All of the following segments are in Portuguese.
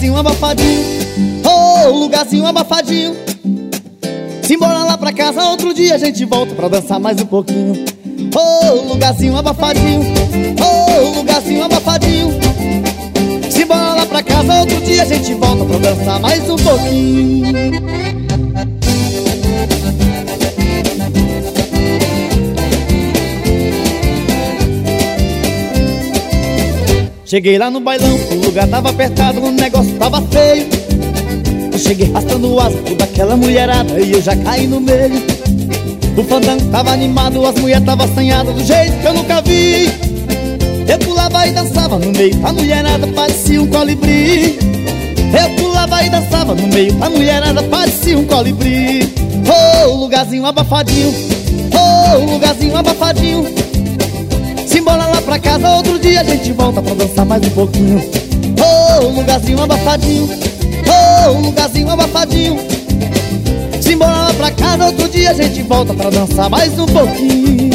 lugarzinho abafadinho, oh, lugarzinho abafadinho. Simbora lá pra casa, outro dia a gente volta pra dançar mais um pouquinho. Oh, lugarzinho abafadinho, oh, lugarzinho abafadinho. Simbora lá pra casa, outro dia a gente volta pra dançar mais um pouquinho. Cheguei lá no bailão, o lugar tava apertado, o negócio tava feio. Eu cheguei arrastando asa, toda aquela mulherada e eu já caí no meio. O fandango tava animado, as mulheres tava assanhadas do jeito que eu nunca vi. Eu pulava e dançava no meio, a mulherada parecia um colibri. Eu pulava e dançava no meio, a mulherada parecia um colibri. Oh, lugarzinho abafadinho, oh, lugarzinho abafadinho. Simbora lá pra casa, outro dia a gente volta pra dançar mais um pouquinho. Oh, lugarzinho abafadinho, oh, lugarzinho abafadinho. Simbora lá pra casa, outro dia a gente volta pra dançar mais um pouquinho.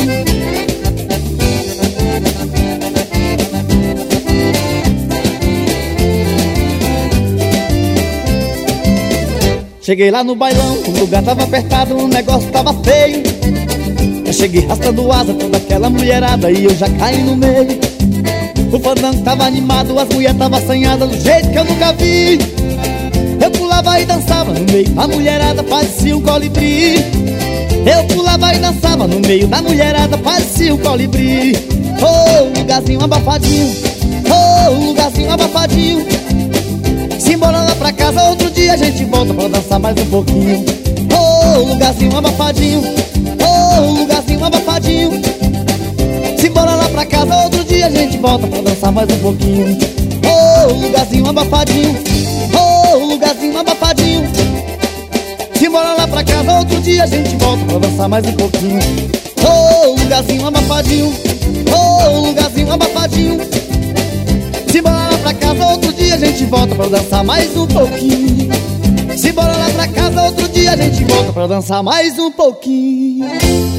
Cheguei lá no bailão, o lugar tava apertado, o negócio tava feio. Eu cheguei arrastando asa, toda aquela mulherada e eu já caí no meio. O fandango tava animado, as mulheres tava assanhadas do jeito que eu nunca vi. Eu pulava e dançava no meio, a mulherada parecia um colibri. Eu pulava e dançava no meio, da mulherada parecia um colibri. Oh, lugarzinho abafadinho, oh, lugarzinho abafadinho. Simbora lá pra casa, outro dia a gente volta pra dançar mais um pouquinho. Oh, lugarzinho abafadinho, oh, lugarzinho abafadinho. Simbora lá pra casa, outro dia a gente volta pra dançar mais um pouquinho. Oh, lugarzinho abafadinho, oh, lugarzinho abafadinho. Simbora lá pra casa, outro dia a gente volta pra dançar mais um pouquinho. Oh, lugarzinho abafadinho, oh, lugarzinho abafadinho. Simbora lá pra casa, outro dia a gente volta pra dançar mais um pouquinho. Simbora lá pra casa, outro dia a gente volta pra dançar mais um pouquinho.